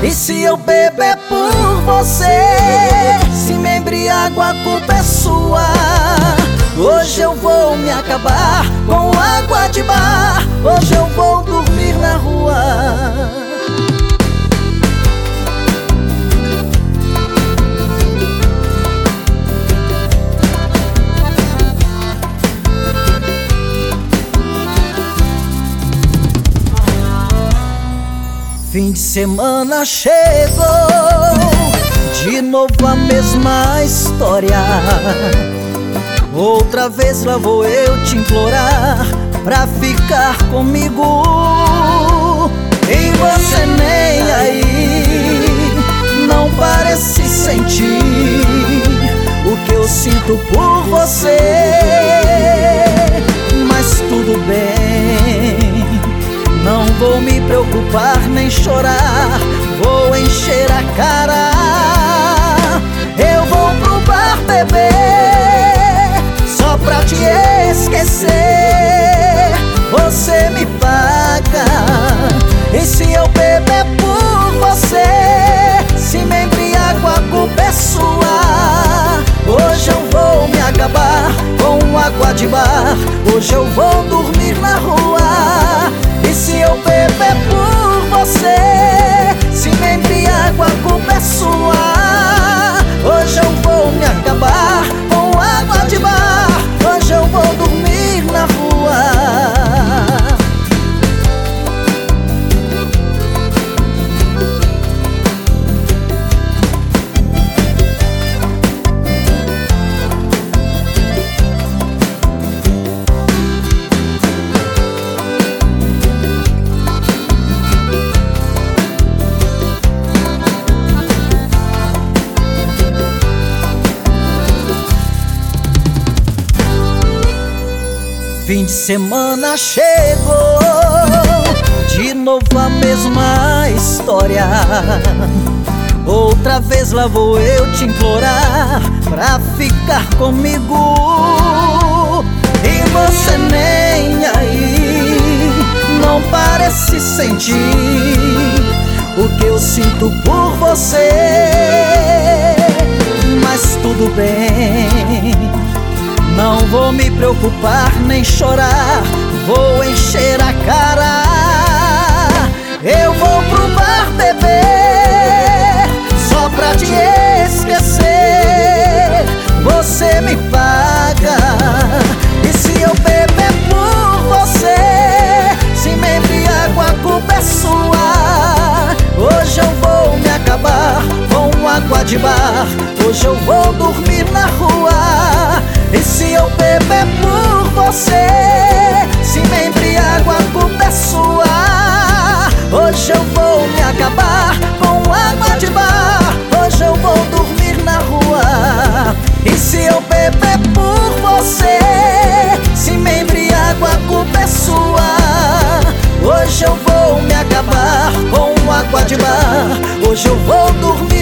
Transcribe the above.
E se eu beber por você, se me embriago a culpa é sua. Hoje eu vou me acabar com água de bar. Hoje eu vou dormir na rua. Fim de semana chegou, de novo a mesma história. Outra vez lá vou eu te implorar pra ficar comigo. E você nem aí, não parece sentir o que eu sinto por você. Mas tudo bem, não vou me preocupar nem chorar, vou encher a cara. Eu vou pro bar beber, só pra te esquecer. Você me paga, e se eu beber por você, se me embriago a culpa é sua. Hoje eu vou me acabar com água de bar. Hoje eu vou dormir na rua. E se eu beber por você, se me embriago a culpa é sua. Hoje eu vou me acabar com água de bar. Hoje eu vou dormir na rua. Fim de semana chegou, de novo a mesma história. Outra vez lá vou eu te implorar pra ficar comigo. E você nem aí, não parece sentir o que eu sinto por você. Mas tudo bem, não vou me preocupar nem chorar, vou encher a cara. Eu vou pro bar beber, só pra te esquecer. Você me paga, e se eu beber por você, se me embriago a culpa é sua. Hoje eu vou me acabar com água de bar. Hoje eu vou dormir na rua. E se eu beber por você, se me embriago a culpa é sua. Hoje eu vou me acabar com água de bar. Hoje eu vou dormir na rua. E se eu beber por você, se me embriago a culpa é sua. Hoje eu vou me acabar com água de bar. Hoje eu vou dormir